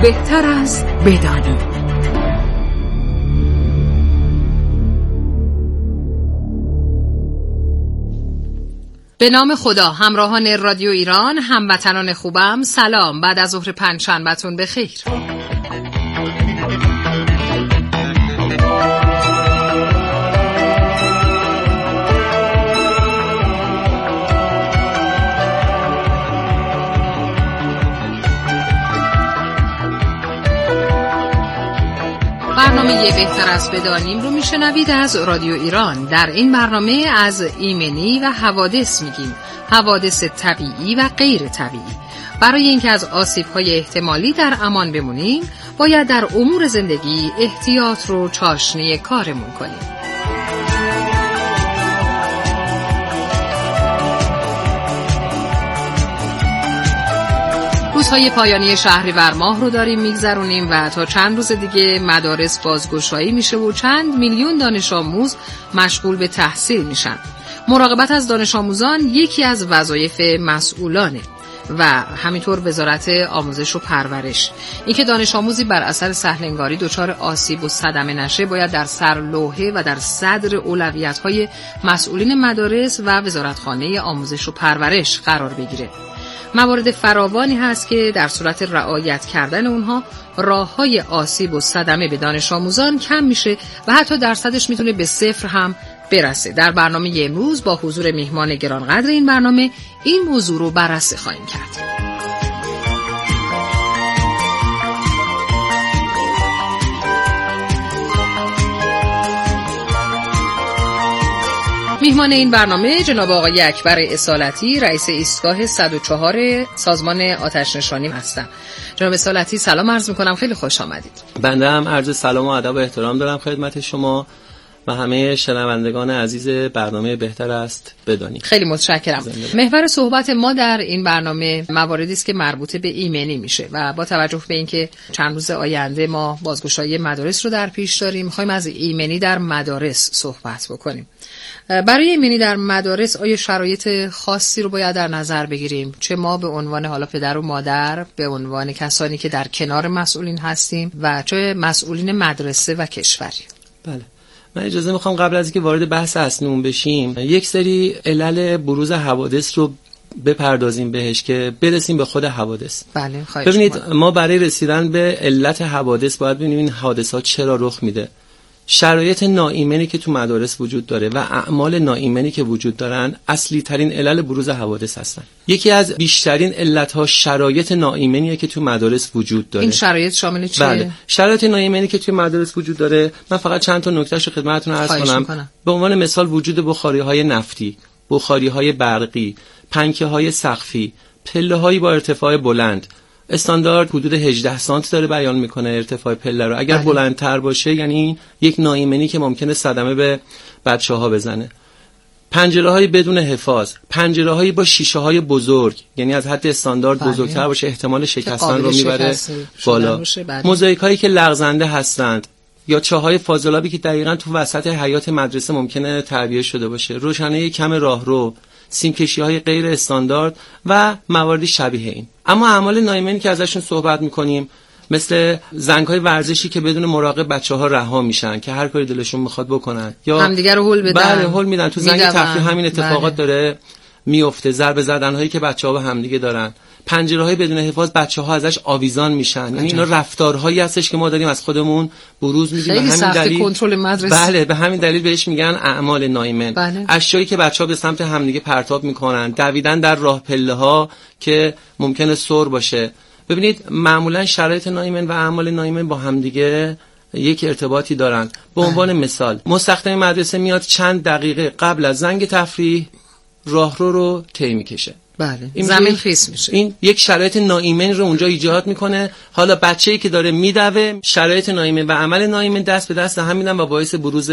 بهتر از بدانی. به نام خدا، همراهان رادیو ایران، هموطنان خوبم، سلام. بعد از ظهر پنجشنبه‌تون بخیر. برنامه بهتر از بدانیم رو میشنوید از رادیو ایران. در این برنامه از ایمنی و حوادث میگیم، حوادث طبیعی و غیر طبیعی. برای اینکه از آسیب‌های احتمالی در امان بمونیم، باید در امور زندگی احتیاط رو چاشنی کارمون کنیم. روزهای پایانی شهریور ماه رو داریم میگذرونیم و تا چند روز دیگه مدارس بازگشایی میشه و چند میلیون دانش آموز مشغول به تحصیل میشن. مراقبت از دانش آموزان یکی از وظایف مسئولانه و همینطور وزارت آموزش و پرورش. اینکه دانش آموزی بر اثر سهلنگاری دچار آسیب و صدمه نشه باید در سرلوحه و در صدر اولویت‌های مسئولین مدارس و وزارتخانه آموزش و پرورش قرار بگیره. موارد فراوانی هست که در صورت رعایت کردن اونها راه‌های آسیب و صدمه به دانش آموزان کم میشه و حتی درصدش میتونه به صفر هم برسه. در برنامه امروز با حضور میهمان گرانقدر این برنامه این موضوع رو بررسی خواهیم کرد. میهمان این برنامه جناب آقای اکبر اصالتی، رئیس ایستگاه 104 سازمان آتش نشانی هستم. جناب اصالتی سلام عرض میکنم، خیلی خوش آمدید. بنده هم عرض سلام و ادب و احترام دارم خدمت شما و همه شنوندگان عزیز برنامه بهتر است بدانی. خیلی متشکرم. محور صحبت ما در این برنامه مواردی است که مربوط به ایمنی میشه و با توجه به اینکه چند روز آینده ما بازگشایی مدارس رو در پیش داریم، میخوایم از ایمنی در مدارس صحبت بکنیم. برای ایمنی در مدارس آیا شرایط خاصی رو باید در نظر بگیریم؟ چه ما به عنوان حالا پدر و مادر، به عنوان کسانی که در کنار مسئولین هستیم و چه مسئولین مدرسه و کشوری؟ بله، من اجازه میخوام قبل از اینکه وارد بحث اصلیمون بشیم یک سری علل بروز حوادث رو بپردازیم بهش که برسیم به خود حوادث. بله، خواهش. ببینید ما برای رسیدن به علت حوادث باید ببینیم این حادثات چرا رخ میده. شرایط ناایمنی که تو مدارس وجود داره و اعمال ناایمنی که وجود دارن اصلی ترین علل بروز حوادث هستن. یکی از بیشترین علت‌ها شرایط ناایمنیه که تو مدارس وجود داره. این شرایط شامل چیه؟ بله، شرایط ناایمنی که تو مدارس وجود داره، من فقط چند تا نکتهشو خدمتتون عرض کنم. به عنوان مثال وجود بخاری‌های نفتی، بخاری‌های برقی، پنکه‌های سقفی، پله‌هایی با ارتفاع بلند. استاندارد حدود 18 سانتی داره بیان میکنه ارتفاع پله رو. اگر بلندتر باشه یعنی یک ناایمنی که ممکنه صدمه به بچه‌ها بزنه. پنجره‌های بدون حفاظ، پنجره‌هایی با شیشه‌های بزرگ، یعنی از حد استاندارد بزرگتر باشه، احتمال شکستن رو میبره بالا. موزاییک‌هایی که لغزنده هستند یا چاهای فاضلابی که دقیقاً تو وسط حیاط مدرسه ممکنه تعبیه شده باشه، روشنایی کم راهرو، سیمکشی‌های غیر استاندارد و مواردی شبیه این. اما اعمال ناایمنی که ازشون صحبت می‌کنیم مثل زنگ‌های ورزشی که بدون مراقب بچه‌ها رها میشن که هر کاری دلشون می‌خواد بکنن یا همدیگه رو هول بدن. بله، هول میدن. تو زنگ تفریح همین اتفاقات داره میفته. ضربه زدن‌هایی که بچه‌ها به همدیگه دارن. پنجره‌های بدون حفاظ، بچه‌ها ازش آویزان میشن. یعنی اینا رفتارهایی هستش که ما داریم از خودمون بروز میدیم. به همین دلیل کنترل مدرسه. بله، به همین دلیل بهش میگن اعمال ناایمن. بله. اشیایی که بچه‌ها به سمت همدیگه پرتاب میکنن، دویدن در راه پله‌ها که ممکنه سر باشه. ببینید معمولا شرایط ناایمن و اعمال ناایمن با همدیگه یک ارتباطی دارن. به عنوان مثال مستخدم مدرسه میاد چند دقیقه قبل از زنگ تفریح راهرو رو طی میکشه. بله، زمین خیس میشه. این یک شرایط ناایمن رو اونجا ایجاد میکنه. حالا بچه‌ای که داره میدوه، شرایط ناایمن و عمل ناایمن دست به دست هم میدن و باعث بروز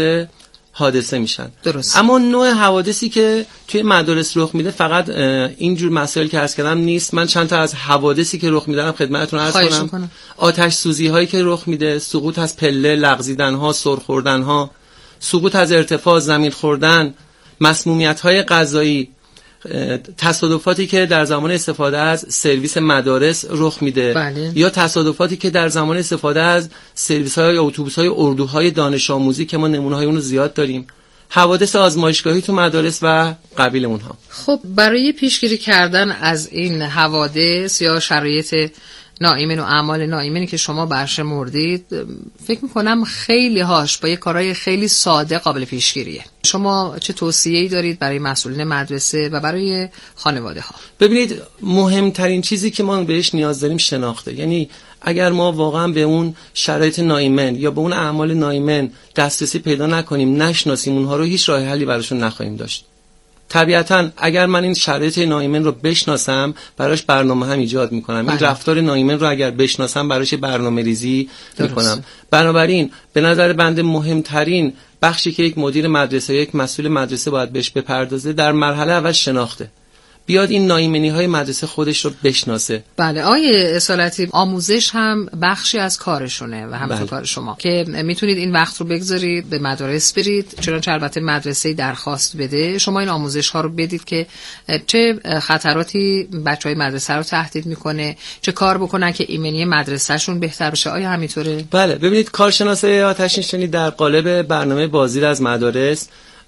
حادثه میشن. درست. اما نوع حوادثی که توی مدارس رخ میده فقط اینجور مسائل که عرض کردم نیست. من چند تا از حوادثی که رخ میدن خدمتتون عرض کنم. آتش سوزی هایی که رخ میده، سقوط از پله، لغزیدن ها، سر خوردن ها، سقوط از ارتفاع، زمین خوردن، مسمومیت های غذایی، تصادفاتی که در زمان استفاده از سرویس مدارس رخ میده. بله. یا تصادفاتی که در زمان استفاده از سرویس‌های اتوبوس‌های اردوهای دانش آموزی که ما نمونه‌های اون رو زیاد داریم، حوادث آزمایشگاهی تو مدارس و قبیل اونها. خب برای پیشگیری کردن از این حوادث یا شرایط ناایمن و اعمال ناایمنی که شما برشمردید، فکر میکنم خیلی هاش با یه کارهای خیلی ساده قابل پیشگیریه. شما چه توصیه‌ای دارید برای مسئولین مدرسه و برای خانواده ها؟ ببینید، مهمترین چیزی که ما بهش نیاز داریم شناخته. یعنی اگر ما واقعا به اون شرایط ناایمن یا به اون اعمال ناایمن دسترسی پیدا نکنیم، نشناسیم اونها رو، هیچ راه حلی براشون نخواهیم داشت. طبیعتاً اگر من این شرایط ناایمن رو بشناسم، براش برنامه هم ایجاد میکنم. این رفتار ناایمن رو اگر بشناسم، براش برنامه‌ریزی میکنم. بنابراین به نظر بنده مهمترین بخشی که یک مدیر مدرسه، یک مسئول مدرسه باید بهش بپردازه، در مرحله اول شناخته. بیاد این ناایمنی‌های مدرسه خودش رو بشناسه. بله آقای اصالتی، آموزش هم بخشی از کارشونه و همینطور کار شما که میتونید این وقت رو بگذارید به مدارس برید، چنانچه البته مدرسه درخواست بده، شما این آموزش ها رو بدید که چه خطراتی بچهای مدرسه رو تهدید میکنه، چه کار بکنن که ایمنی مدرسهشون بهتر بشه. آیا همینطوره؟ بله، ببینید کارشناسای آتش نشانی در قالب برنامه بازدید از مدارس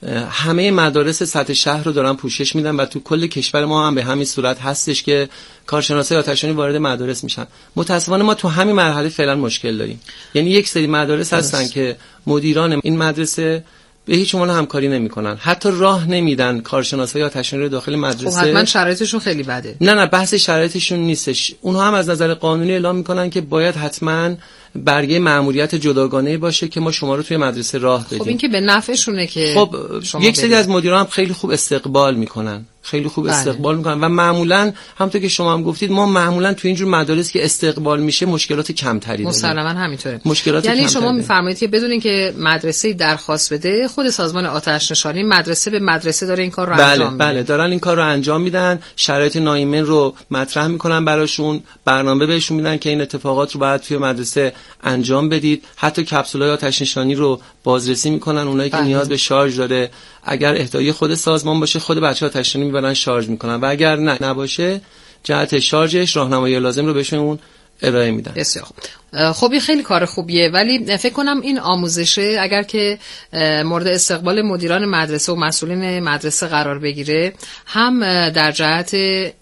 همه مدارس سطح شهر رو دارن پوشش میدن و تو کل کشور ما هم به همین صورت هستش که کارشناسای آتش‌نشانی وارد مدارس میشن. متاسفانه ما تو همین مرحله فعلا مشکل داریم. یعنی یک سری مدارس هستن که مدیران این مدرسه به هیچ عنوان همکاری نمی‌کنن، حتی راه نمیدن کارشناسای آتش‌نشانی رو داخل مدرسه. خب حتما شرایطشون خیلی بده. نه بحث شرایطشون نیستش. اونها هم از نظر قانونی اعلام میکنن که باید حتما برگه مأموریت جداگانه باشه که ما شما رو توی مدرسه راه بدیم. خب این که به نفعشونه که خب یک سری از مدیران هم خیلی خوب استقبال میکنن، استقبال میکنن و معمولا همونطور که شما هم گفتید، ما معمولا تو اینجور مدارس که استقبال میشه مشکلات کمتری داریم. مسلماً همینطوره. یعنی شما میفرمایید که بدون اینکه مدرسه درخواست بده، خود سازمان آتش نشانی مدرسه به مدرسه داره این کار رو انجام میده. بله دارن این کار رو انجام میدن، شرایط ناایمن رو مطرح میکنن براشون، برنامه بهشون میدن که این اتفاقات رو باید توی مدرسه انجام بدید. حتی کپسولای آتش نشانی رو بازرسی میکنن، اونایی که نیاز به شارژ داره، اگر اهدای خود سازمان باشه، خود بچه‌ها آتش نشانی میبرن شارژ میکنن و اگر نباشه، جهت شارژش راهنمایی لازم رو بهشون ارائه میدن. بسیار خوب. خب این خیلی کار خوبیه، ولی فکر کنم این آموزشه اگر که مورد استقبال مدیران مدرسه و مسئولین مدرسه قرار بگیره، هم در جهت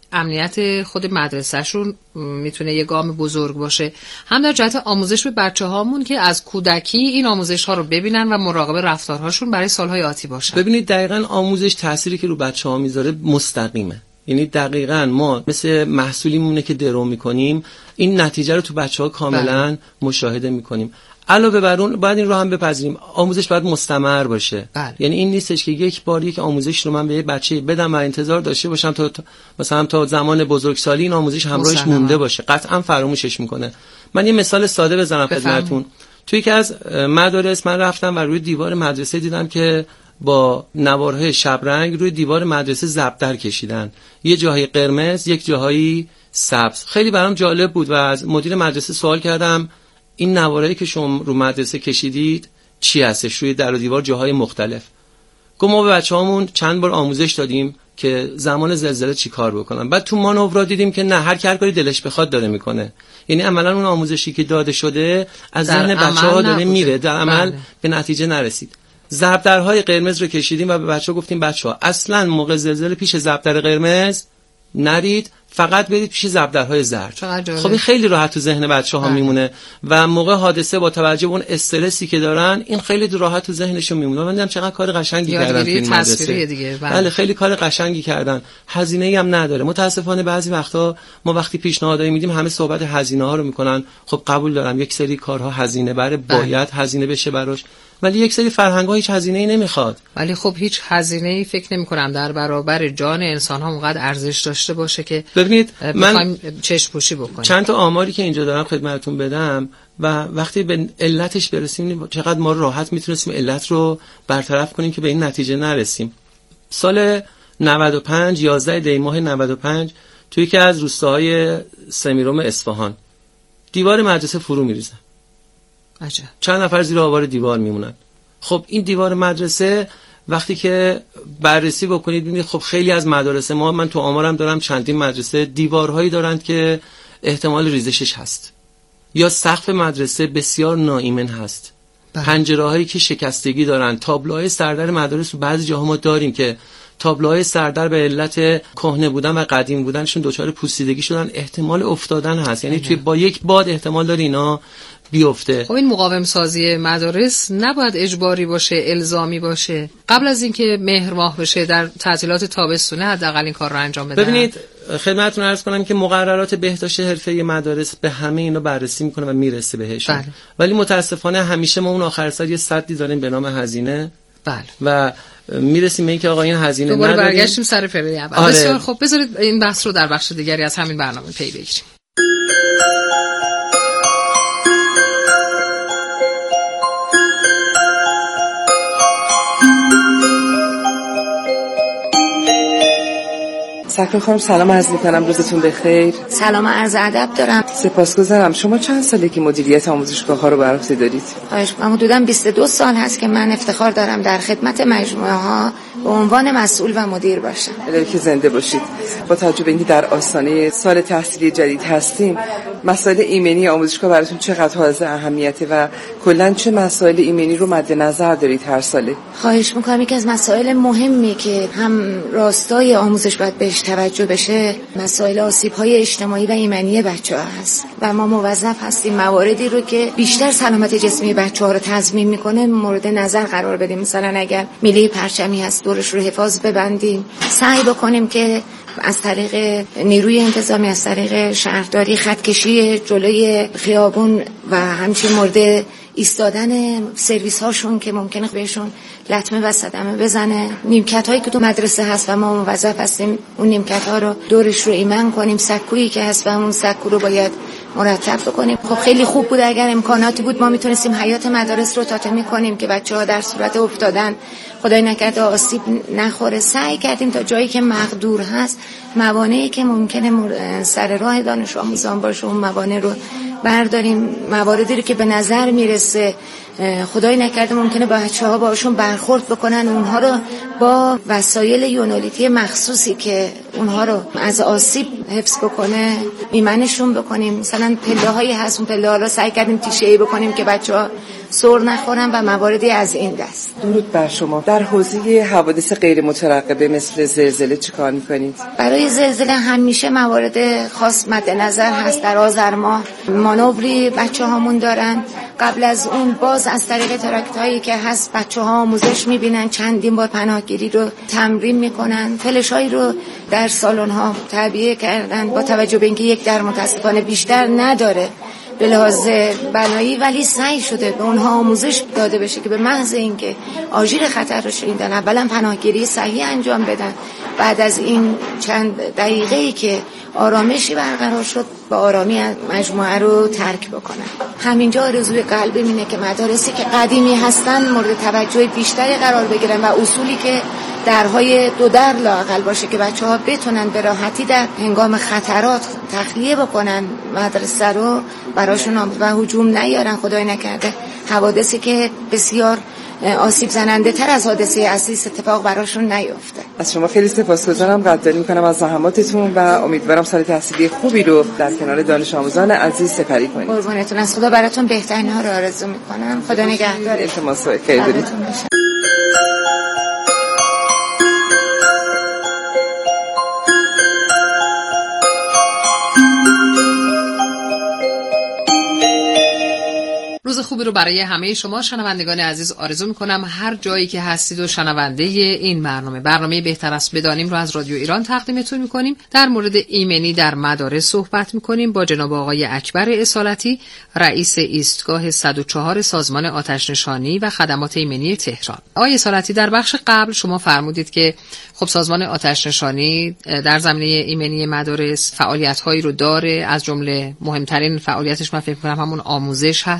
امنیت خود مدرسهشون میتونه یه گام بزرگ باشه، هم در جهت آموزش به بچه‌هامون که از کودکی این آموزش ها رو ببینن و مراقب رفتارهاشون برای سالهای آتی باشن. ببینید دقیقاً آموزش تأثیری که رو بچه‌ها میذاره مستقیمه. یعنی دقیقاً ما مثل محصولی میمونه که درو میکنیم، این نتیجه رو تو بچه‌ها کاملاً مشاهده میکنیم. علاوه بر اون باید این رو هم بپذیریم، آموزش باید مستمر باشه. یعنی این نیستش که یک بار یک آموزش رو من به یه بچه بدم و انتظار داشته باشم تا مثلا تا زمان بزرگسالی این آموزش همراهش مونده باشه. قطعا فراموشش میکنه. من یه مثال ساده بزنم خدمتتون. توی یکی از مدارس من رفتم و روی دیوار مدرسه دیدم که با نوارهای شبرنگ روی دیوار مدرسه ضربدر کشیدن، یه جاهای قرمز، یک جاهایی سبز. خیلی برام جالب بود و از مدیر مدرسه سوال کردم این نوارایی که شما رو مدرسه کشیدید چی هستش؟ روی در و دیوار جاهای مختلف. گفت ما به بچه‌هامون چند بار آموزش دادیم که زمان زلزله چی کار بکنن. بعد تو مانورا دیدیم که نه، هر کاری دلش بخواد داره میکنه. یعنی عملا اون آموزشی که داده شده از ذهن بچه‌ها داره میره، در عمل به نتیجه نرسید. ضربدرهای قرمز رو کشیدیم و به بچه‌ها گفتیم بچه‌ها اصلا موقع زلزله پیش ضربدر قرمز نرید، فقط برید پیش ضربدرهای زرد. خب این خیلی راحت تو ذهن بچه‌ها میمونه و موقع حادثه با توجه به اون استرسی که دارن این خیلی راحت تو ذهنشون میمونه. من دیدم چقدر کار قشنگی کردن این مدرسه دیگه. بله خیلی کار قشنگی کردن، هزینه‌ای هم نداره. متاسفانه بعضی وقتا ما وقتی پیشنهادایی میدیم همه صحبت هزینه ها رو میکنن. خب قبول دارم یک سری کارها هزینه بره، باید هزینه بشه براش، ولی یک سری فرهنگ‌ها هیچ هزینه‌ای نمیخواد. ولی خب هیچ هزینه‌ای فکر نمی‌کنم در برابر جان انسان‌ها اونقدر ارزش داشته باشه که ببینید من چشم پوشی بکنیم. چند تا آماری که اینجا دارم خدمتتون بدم و وقتی به علتش برسیم چقدر ما راحت میتونستیم علت رو برطرف کنیم که به این نتیجه نرسیم. سال 95 11 دی ماه 95 توی یکی از روستاهای سمیرم اصفهان دیوار مدرسه فرو میریزه. عجب. چند نفر زیر آوار دیوار میمونن. خب این دیوار مدرسه وقتی که بررسی بکنید ببینید خب خیلی از مدارس ما، من تو آمارم دارم چندین مدرسه دیوارهایی دارند که احتمال ریزشش هست، یا سقف مدرسه بسیار ناایمن هست، پنجره‌هایی که شکستگی دارن، تابلوهای سردر مدارس بعضی جاها ما داریم که تابلوهای سردر به علت کهنه بودن و قدیم بودنشون دچار پوسیدگی شدن، احتمال افتادن هست. یعنی توی با یک باد احتمال داره اینا بیفته. خب این مقاوم سازی مدارس نباید اجباری باشه، الزامی باشه. قبل از اینکه مهر ماه بشه در تعطیلات تابستونه حداقل این کار رو انجام بدن. ببینید خدمتتون عرض کنم که مقررات بهداشت حرفه‌ای مدارس به همه اینا بررسی میکنه و میرسه بهش. ولی متاسفانه همیشه ما اون آخر سال یه سدی داریم به نام هزینه. بله. و میرسیم به این که آقا این هزینه نداریم. دوباره برگشتیم سر پرده اول. بسیار خب، بذارید این بحث رو در بخش دیگری از همین برنامه پی بگیریم. سکر خانم سلام عرض می‌کنم، روزتون بخیر. سلام عرض ادب دارم. سپاسگزارم. شما چند ساله که مدیریت آموزشگاه‌ها رو بر عهده دارید؟ حدوداً 22 سال هست که من افتخار دارم در خدمت مجموعه‌ها به عنوان مسئول و مدیر باشم. الهی که زنده باشید. با توجه به اینکه در آستانه سال تحصیلی جدید هستیم، مسائل ایمنی آموزشگاه براتون چقدر حائز اهمیته و کلاً چه مسائل ایمنی رو مد نظر دارید هر ساله؟ خواهش می‌کنم. یکی از مسائل مهمی که هم راستای آموزش باید بهش توجه بشه، مسائل آسیب‌های اجتماعی و ایمنی بچه‌ها هست و ما موظف هستیم مواردی رو که بیشتر سلامت جسمی بچه‌ها رو تضمین می‌کنه مورد نظر قرار بدیم. مثلا اگر میله پرچمی هست دورش رو حفاظ ببندیم، سعی بکنیم که از طریق نیروی انتظامی، از طریق شهرداری خطکشی جلوی خیابون و همچنین مورد ایستادن سرویس هاشون که ممکنه بهشون لطمه و صدمه بزنه، نیمکت هایی که تو مدرسه هست و ما موظف هستیم اون نیمکت ها رو دورش رو ایمن کنیم، سکویی که هست و اون سکو رو باید مرتب بکنیم. خب خیلی خوب بود اگر امکاناتی بود ما میتونستیم حیات مدارس رو تاطمی کنیم که بچه‌ها در صورت افتادن خدای نکرده آسیب نخوره. سعی کردیم تا جایی که مقدور هست موانعی که ممکنه سر راه دانش آموزان باشه اون موانع رو برداریم. مواردی رو که به نظر میرسه خدای نکرده ممکنه بچه‌ها باشون برخورد بکنن، اونها رو با وسایل یونولیتی مخصوصی که اونها رو از آسیب حفظ بکنه ایمنشون بکنیم. مثلا پله‌هایی هست، اون پله‌ها رو سعی کردیم تیشه‌ای بکنیم که بچه‌ها سر نخورن و مواردی از این دست. درود بر شما. در حوزه حوادث غیر مترقبه مثل زلزله چیکار می‌کنید؟ برای زلزله همیشه موارد خاص مد نظر هست. در آذر ماه مانوری بچه‌هامون دارن. قبل از اون باز از طریق تراکتایی که هست بچه‌ها آموزش می‌بینن، چندین بار پناهگیری رو تمرین می‌کنن. فلش‌هایی رو در سالن‌ها تعبیه کردن با توجه به اینکه یک در متأسفانه بیشتر نداره به لحاظ بنایی، ولی سعی شده به اونها آموزش داده بشه که به محض اینکه آژیر خطر رو شنیدن اولا پناهگیری صحیح انجام بدن، بعد از این چند دقیقه‌ای که آرامشی برقرار شد با آرامی مجموعه رو ترک بکنن. همینجا آرزوی قلبی اینه که مدارسی که قدیمی هستن مورد توجه بیشتری قرار بگیرن و اصولی که درهای دو در لااقل باشه که بچه‌ها بتونن به راحتی در هنگام خطرات تخلیه بکنن مدرسه رو براشون و هجوم نیارن. خدای نکرده حوادثی که بسیار آسیب زننده تر از حادثه اصلی اتفاق براشون نیفته. از شما خیلی سپاسگزارم، قدردانی میکنم از زحماتتون و امیدوارم سال تحصیلی خوبی رو در کنار دانش آموزان عزیز سپری کنید. قربونتون، از خدا براتون بهترین ها رو آرزو میکنم. خدا نگهدار. التماس خیر دارید. روز خوبی رو برای همه شما شنوندگان عزیز آرزو میکنم. هر جایی که هستید و شنونده این برنامه بهتر است بدانیم رو از رادیو ایران تقدیمتون میکنیم. در مورد ایمنی در مدارس صحبت میکنیم با جناب آقای اکبر اصالتی، رئیس ایستگاه 104 سازمان آتش‌نشانی و خدمات ایمنی تهران. آقای اصالتی، در بخش قبل شما فرمودید که خب سازمان آتش‌نشانی در زمینه ایمنی مدارس فعالیت‌هایی رو داره، از جمله مهمترین فعالیتش من فکر می‌کنم همون آموزش هست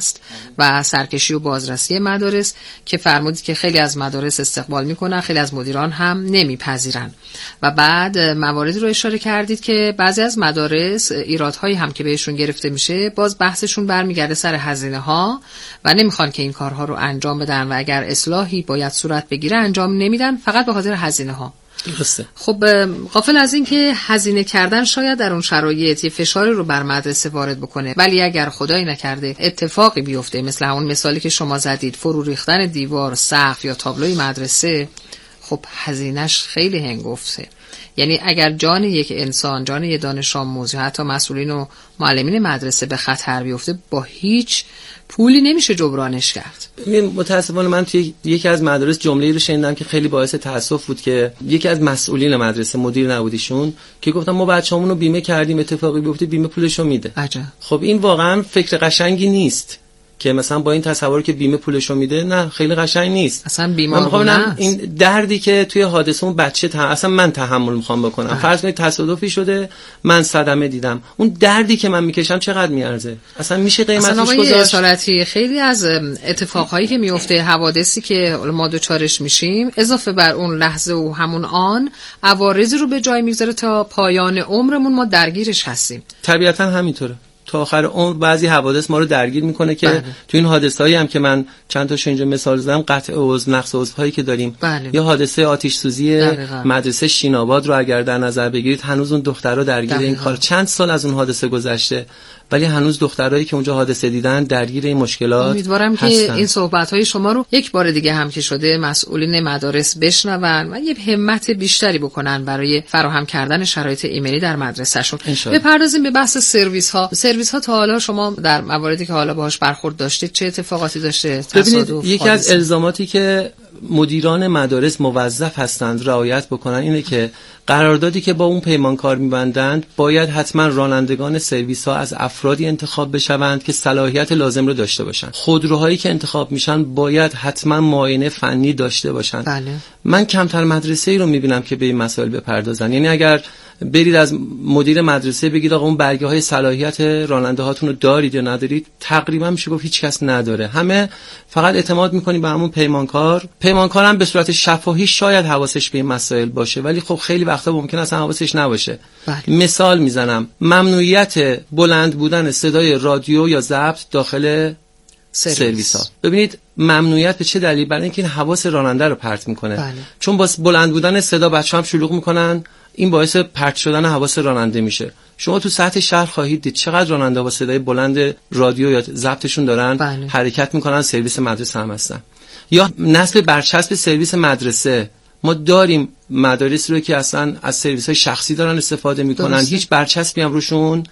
و سرکشی و بازرسی مدارس که فرمودید که خیلی از مدارس استقبال میکنن، خیلی از مدیران هم نمیپذیرن. و بعد مواردی رو اشاره کردید که بعضی از مدارس ایرادهایی هم که بهشون گرفته میشه باز بحثشون برمیگرده سر هزینه ها و نمیخوان که این کارها رو انجام بدن و اگر اصلاحی باید صورت بگیره انجام نمیدن فقط به خاطر هزینه ها. درسته. خب غافل از این که هزینه کردن شاید در اون شرایط یه فشاری رو بر مدرسه وارد بکنه، ولی اگر خدایی نکرده اتفاقی بیفته مثل همون مثالی که شما زدید، فرو ریختن دیوار، سقف یا تابلوی مدرسه، خب هزینه‌اش خیلی هنگفته. یعنی اگر جان یک انسان، جان یک دانش آموز یا حتی مسئولین و معلمین مدرسه به خطر بیفته با هیچ پولی نمیشه جبرانش کرد. متاسفانه من توی یکی از مدارس جمله‌ای رو شنیدم که خیلی باعث تأسف بود که یکی از مسئولین مدرسه، مدیر نبودیشون، که گفتن ما بچه‌مون رو بیمه کردیم، اتفاقی بیفته بیمه پولشو میده. عجب. خب این واقعا فکر قشنگی نیست که مثلا با این تصور که بیمه پولشو میده، نه خیلی قشنگ نیست. اصلا بیمه این دردی که توی حادثه اون بچه اصلا من تحمل میخوام بکنم. فرض کنید تصادفی شده، من صدمه دیدم، اون دردی که من میکشم چقدر میارزه؟ اصلا میشه قیمتش گذاشت؟ خیلی از اتفاقهایی که میفته، حوادثی که ما دوچارش میشیم، اضافه بر اون لحظه و همون آن عوارضی رو به جای میذاره تا پایان عمرمون ما درگیرش هستیم. طبیعتا همینطوره. تا آخر عمر بعضی حوادث ما رو درگیر میکنه که تو این حادثه‌ای هم که من چند تاشو اینجا مثال زدم، قطع عضو، نقص عضوهایی که داریم، یا حادثه آتش سوزی مدرسه شیناباد رو اگر در نظر بگیرید، هنوز اون دخترها درگیر این کار، چند سال از اون حادثه گذشته ولی هنوز دخترایی که اونجا حادثه دیدن درگیر این مشکلات. امیدوارم که این صحبت‌های شما رو یک بار دیگه هم که شده مسئولین مدارس بشنون و یه همت بیشتری بکنن برای فراهم کردن شرایط ایمنی در مدرسه‌شون. بپردازیم به بحث سرویس‌ها. سرویس‌ها تا حالا شما در مواردی که حالا باهاش برخورد داشتید چه اتفاقاتی داشته؟ ببینید یکی از الزاماتی که مدیران مدارس موظف هستند رعایت بکنن اینه که قراردادی که با اون پیمانکار می‌بندند باید حتما رانندگان سرویس‌ها از افرادی انتخاب بشوند که صلاحیت لازم رو داشته باشن. خودروهایی که انتخاب میشن باید حتما معاینه فنی داشته باشن. بله. من کمتر مدرسه‌ای رو می‌بینم که به این مسائل بپردازن. یعنی اگر برید از مدیر مدرسه بگید آقا اون برگه‌های صلاحیت راننده هاتون رو دارید یا ندارید، تقریبا میشه گفت هیچ کس نداره. همه فقط اعتماد می‌کنیم به همون پیمانکار. پیمانکار هم به صورت شفاهی شاید حواسش به این مسائل باشه، ولی خب خیلی وقتا ممکن است حواسش نباشه. مثال میزنم، ممنوعیت بلند بودن صدای رادیو یا ضبط داخل سرویس ها. ببینید ممنوعیت به چه دلیل؟ برای اینکه این حواس راننده رو پرت میکنه. چون با بلند بودن صدا بچه‌ها هم شلوغ میکنن، این باعث پرت شدن حواس راننده میشه. شما تو سطح شهر خواهید دید چقدر راننده با صدای بلند رادیو یا ضبطشون دارن حرکت میکنن، سرویس مدرسه هم هستن. یا نصب برچسب سرویس مدرسه. ما داریم مدارس رو که اصلا از سرویس‌های شخصی دارن استفاده میکنن، هیچ برچسبی هم روشون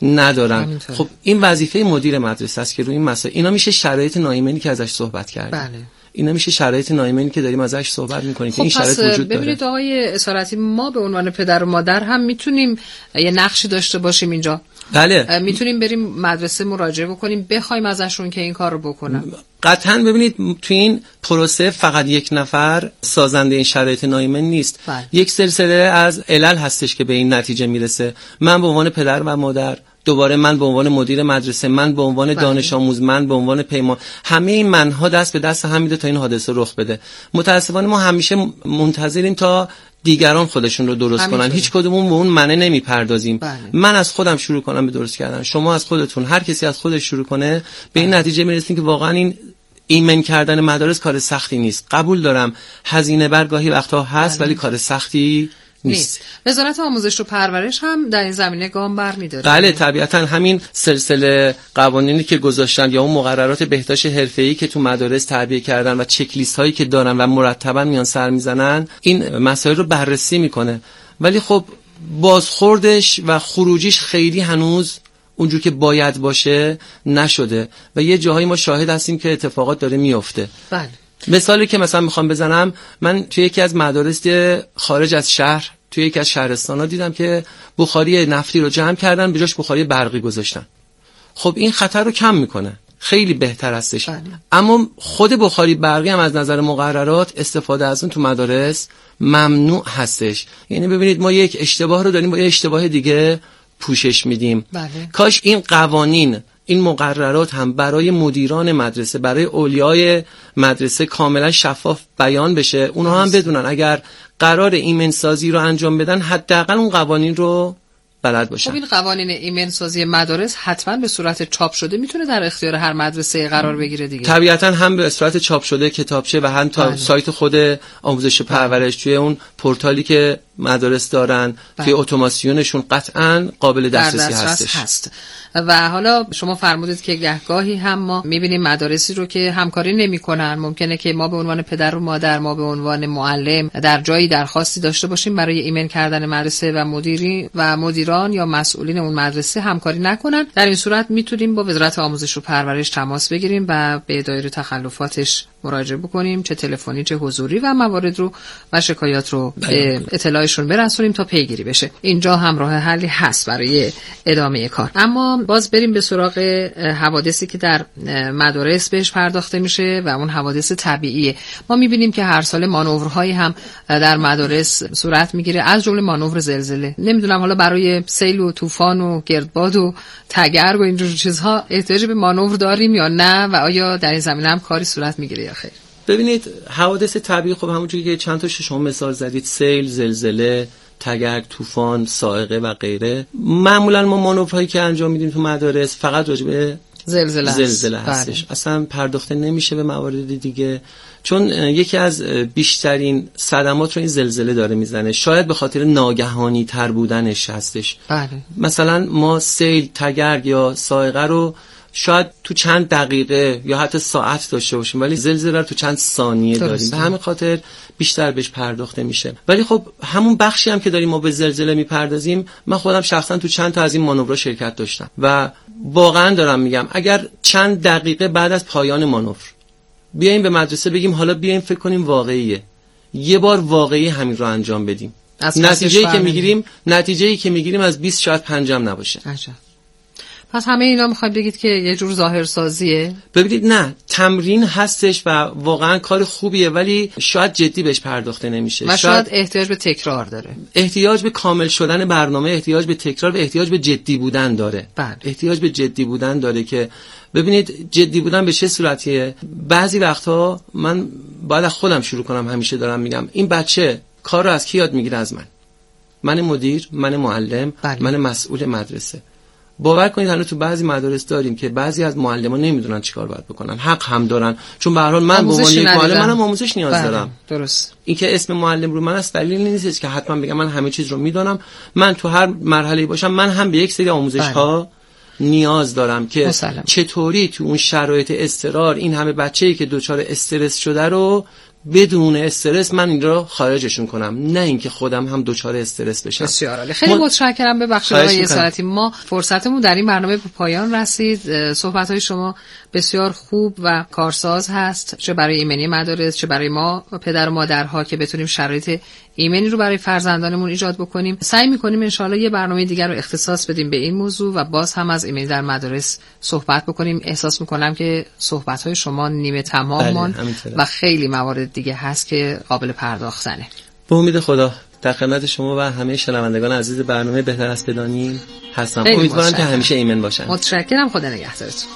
ندارن. خب این وظیفه مدیر مدرسه است که روی این مسائل، اینا میشه شرایط ناایمنی که ازش صحبت کردیم. بله. اینا میشه شرایط ناایمنی که داریم ازش صحبت میکنیم که این شرایط وجود داره. ببینید آقای اسارتی، ما به عنوان پدر و مادر هم میتونیم یه نقشی داشته باشیم اینجا. بله. میتونیم بریم مدرسه مراجعه بکنیم، بخوایم ازشون که این کار رو بکنن. قطعاً. ببینید تو این پروسه فقط یک نفر سازنده این شرایط ناایمن نیست. یک سلسله از علل هستش که به این نتیجه میرسه. من به عنوان پدر و مادر، دوباره من به عنوان مدیر مدرسه، من به عنوان دانش آموز، من به عنوان پیمان، همه این منها دست به دست هم میده تا این حادثه رخ بده. متاسفانه ما همیشه منتظریم تا دیگران خودشون رو درست کنن، هیچ کدومون به اون منه نمیپردازیم. من از خودم شروع کنم به درست کردن، شما از خودتون، هر کسی از خودش شروع کنه، به این نتیجه میرسیم که واقعا این ایمن کردن مدارس کار سختی نیست. قبول دارم هزینه برگاهی وقتا هست، ولی کار سختی نیست. وزارت آموزش و پرورش هم در این زمینه گام برمی‌داره. بله طبیعتا. همین سلسله قوانینی که گذاشتن یا اون مقررات بهداشت حرفه‌ای که تو مدارس تعبیه کردن و چک لیست هایی که دارن و مرتبا میان سر میزنن، این مسائل رو بررسی میکنه. ولی خب بازخوردش و خروجیش خیلی هنوز اونجور که باید باشه نشده و یه جاهایی ما شاهد هستیم که اتفاقات داره میفته. بله. مثالی که مثلا میخوام بزنم، من توی یکی از مدارس خارج از شهر، توی یکی از شهرستان‌ها دیدم که بخاری نفتی رو جمع کردن، به جاش بخاری برقی گذاشتن. خب این خطر رو کم میکنه، خیلی بهتر هستش. اما خود بخاری برقی هم از نظر مقررات استفاده از اون تو مدارس ممنوع هستش. یعنی ببینید ما یک اشتباه رو داریم با یه اشتباه دیگه پوشش میدیم. کاش این قوانین، این مقررات هم برای مدیران مدرسه، برای اولیای مدرسه کاملا شفاف بیان بشه. اونها هم بدونن اگر قرار ایمن سازی رو انجام بدن حداقل اون قوانین رو بلد باشن. خب این قوانین ایمن سازی مدارس حتما به صورت چاپ شده میتونه در اختیار هر مدرسه قرار بگیره دیگه. طبیعتا هم به صورت چاپ شده کتابچه و هم تا سایت خود آموزش پرورش توی اون پورتالی که مدارس دارن توی اتوماسیونشون قطعا قابل دسترسی هست. و حالا شما فرمودید که گهگاهی هم ما میبینیم مدارسی رو که همکاری نمیکنن. ممکنه که ما به عنوان پدر و مادر، ما به عنوان معلم در جایی درخواستی داشته باشیم برای ایمن کردن مدرسه و مدیران یا مسئولین اون مدرسه همکاری نکنن. در این صورت میتونیم با وزارت آموزش و پرورش تماس بگیریم و به دایره تخلفاتش مراجعه بکنیم، چه تلفنی چه حضوری، و موارد رو و شکایات رو به اطلاعشون برسونیم تا پیگیری بشه. اینجا هم راه حلی هست برای ادامه کار. اما باز بریم به سراغ حوادثی که در مدارس بهش پرداخته میشه و اون حوادث طبیعیه. ما میبینیم که هر سال مانورهایی هم در مدارس صورت میگیره، از جمله مانور زلزله. نمیدونم حالا برای سیل و طوفان و گردباد و تگرگ و اینجور چیزها احتیاج به مانور داریم یا نه، و آیا در این زمینه هم کاری صورت میگیره یا خیر؟ ببینید حوادث طبیعی خب همونجوری که چند تا شما مثال زدید، سیل، زلزله، تگرگ، طوفان، صاعقه و غیره، معمولا ما مانورهایی که انجام میدیم تو مدارس فقط راجع به زلزله هستش. اصلا پرداخته نمیشه به موارد دیگه، چون یکی از بیشترین صدمات رو این زلزله داره میزنه، شاید به خاطر ناگهانی تر بودنش هستش. مثلا ما سیل، تگرگ یا صاعقه رو شاید تو چند دقیقه یا حتی ساعت داشته باشیم، ولی زلزله رو تو چند ثانیه داریم. به همین خاطر بیشتر بهش پرداخته میشه. ولی خب همون بخشی هم که داریم ما به زلزله میپردازیم، من خودم شخصا تو چند تا از این مانورها شرکت داشتم و واقعا دارم میگم اگر چند دقیقه بعد از پایان مانور بیایم به مدرسه بگیم حالا بیایم فکر کنیم واقعیه، یه بار واقعی همین رو انجام بدیم، نتیجه‌ای که میگیریم از 20 شاید 5 هم نباشه. عجب. پس همه اینا میخواید بگید که یه جور ظاهرسازیه؟ ببینید نه، تمرین هستش و واقعا کار خوبیه، ولی شاید جدی بهش پرداخته نمیشه و شاید احتیاج به تکرار داره، احتیاج به کامل شدن برنامه، احتیاج به تکرار و احتیاج به جدی بودن داره. احتیاج به جدی بودن داره که ببینید جدی بودن به چه صورتیه. بعضی وقتها من باید از خودم شروع کنم، همیشه دارم میگم این بچه کار رو از کی یاد میگیره؟ از من مدیر، من معلم، من مسئول مدرسه. باور کنید هنوز تو بعضی مدارس داریم که بعضی از معلمان نمیدونن چیکار باید بکنن، حق هم دارن، چون به هر حال من به عنوان یک معلم منم آموزش نیاز دارم. درست. این که اسم معلم رو من است دلیل نیست که حتما بگم من همه چیز رو میدونم. من تو هر مرحله باشم من هم به یک سری آموزش ها نیاز دارم که چطوری تو اون شرایط اضطرار این همه بچه‌ای که دچار استرس شده رو بدون استرس من این رو خارجشون کنم، نه اینکه خودم هم دچار استرس بشم. بسیار عالی. خیلی متشکرم. ببخشید آقای اسارتی، ما فرصتمون در این برنامه به پایان رسید. صحبت‌های شما بسیار خوب و کارساز هست، چه برای ایمنی مدارس چه برای ما پدر و مادرها که بتونیم شرایط ایمنی رو برای فرزندانمون ایجاد بکنیم. سعی می‌کنیم ان شاءالله یه برنامه دیگر رو اختصاص بدیم به این موضوع و باز هم از ایمنی در مدارس صحبت بکنیم. احساس می‌کنم که صحبت‌های شما نیمه تمام ماند و خیلی موارد دیگه هست که قابل پرداختنه. به امید خدا در خدمت شما و همه شنوندگان عزیز برنامه بهتر از بدانیم هستم. امیدوارم که همیشه ایمن باشن. متشکرم. خدا نگهدارتون.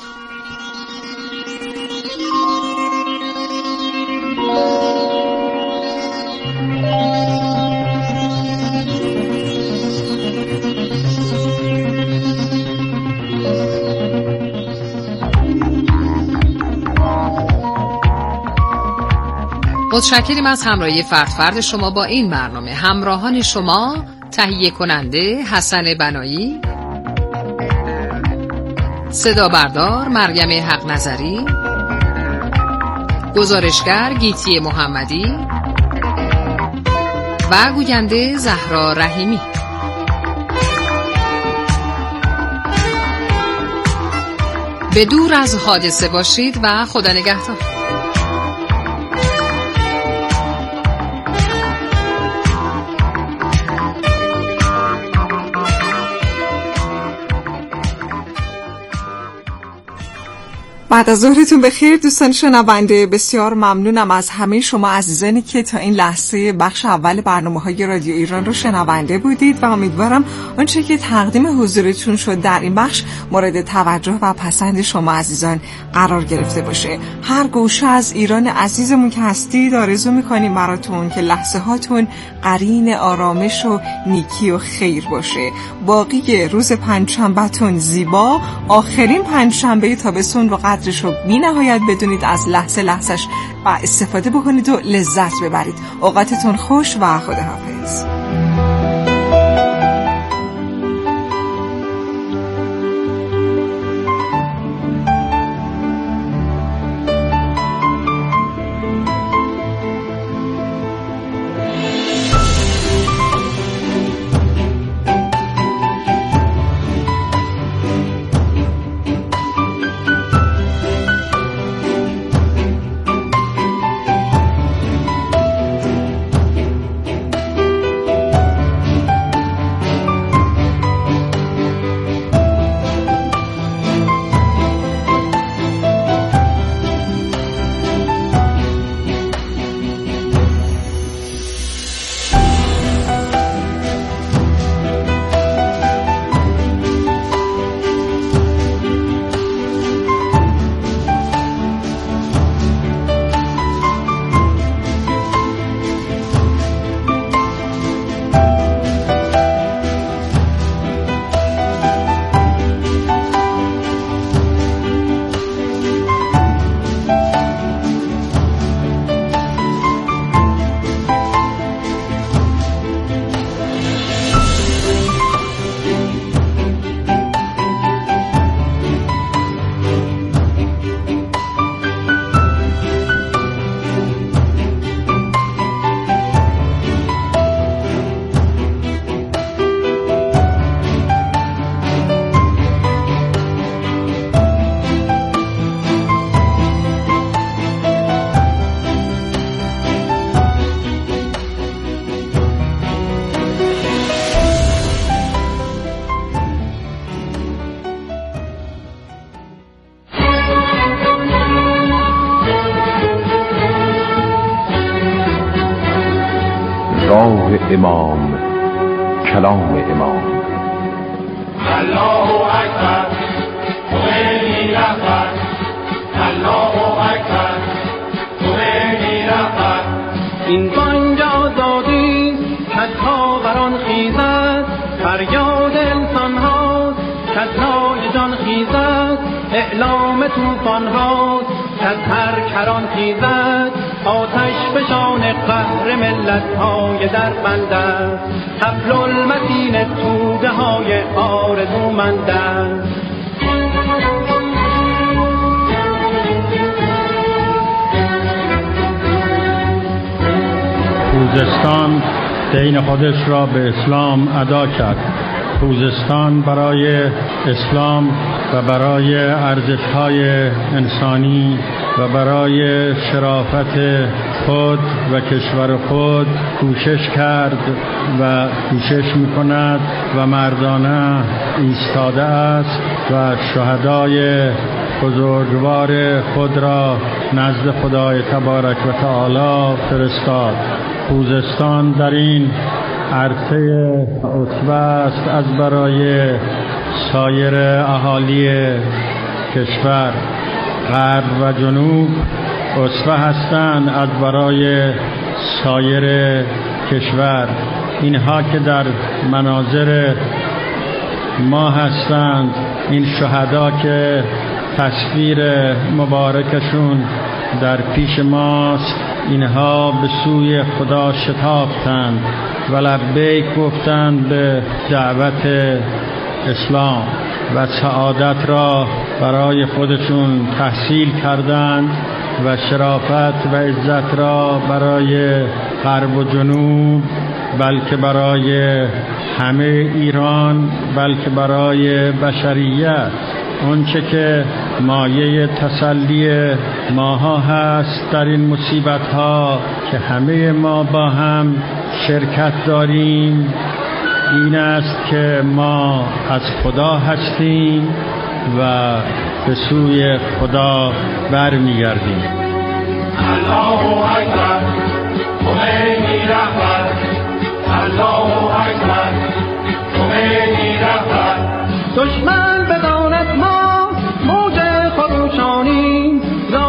متشکریم از همراهی فرد شما با این برنامه. همراهان شما تهیه کننده حسن بنایی، صدا بردار مریم حق نظری، گزارشگر گیتی محمدی و گوینده زهرا رحیمی. به دور از حادثه باشید و خدا نگهدار. بعد از ظهرتون بخیر دوستان شنونده. بسیار ممنونم از همه شما عزیزانی که تا این لحظه بخش اول برنامه‌های رادیو ایران رو شنونده بودید و امیدوارم آنچه که تقدیم حضورتون شد در این بخش مورد توجه و پسند شما عزیزان قرار گرفته باشه. هر گوشه از ایران عزیزمون که هستید آرزو می‌کنیم براتون که لحظه هاتون قرین آرامش و نیکی و خیر باشه. باقی روز پنجشنبهتون زیبا، آخرین پنجشنبه تابستون رو قدرش رو بی نهایت بدونید، از لحظه لحظهش و استفاده بکنید و لذت ببرید. اوقاتتون خوش و خداحافظ. امام، کلام امام. الله اکبر، خمینی رهبر. الله اکبر، خمینی رهبر. این بانگ آزادی کز ها بران خیزد، فریاد انسان هاست کز های جان خیزد، اعلام توفان هاست کز هر کران خیزد، آتش فشان قهر ملت های در بند است، حبل المتین توده های آرزومند است. خوزستان دین خودش را به اسلام ادا کرد. خوزستان برای اسلام و برای ارزش‌های انسانی و برای شرافت خود و کشور خود کوشش کرد و کوشش می‌کند و مردانه ایستاده است و شهدای بزرگوار خود را نزد خدای تبارک و تعالی فرستاد. خوزستان در این عرصه عصبه است از برای سایر اهالی کشور. غرب و جنوب عصبه هستند از برای سایر کشور. اینها که در مناظر ما هستند، این شهدا که تصویر مبارکشون در پیش ماست، اینها به سوی خدا شتافتند و لبیک گفتند به دعوت اسلام و سعادت را برای خودشون تحصیل کردند و شرافت و عزت را برای غرب و جنوب، بلکه برای همه ایران، بلکه برای بشریت. اونچه که مایه تسلی ماها هست در این مصیبت ها که همه ما با هم شرکت داریم، این است که ما از خدا هستیم و به سوی خدا برمیگردیم. الله اکبر، خمینی رهبر، الله